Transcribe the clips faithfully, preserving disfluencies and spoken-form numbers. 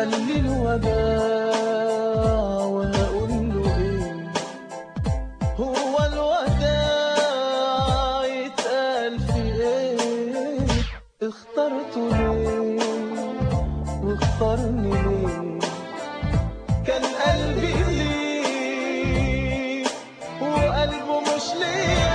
قال لي الوداع وهقول له ايه؟ هو الوداع يتقال في ايه؟ اخترته ليه واختارني ليه؟ كان قلبي ليه وقلبه مش ليا.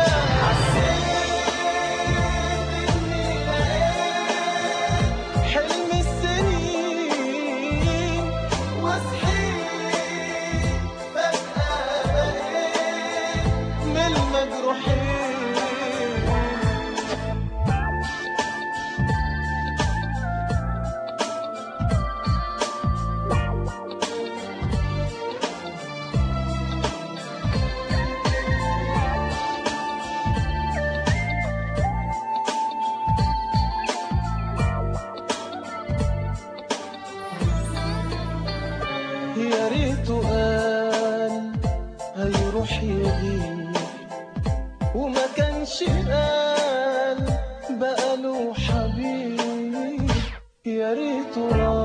يا ريته قال هيروح يغيب وما كانش قال بقاله حبيب. يا ريته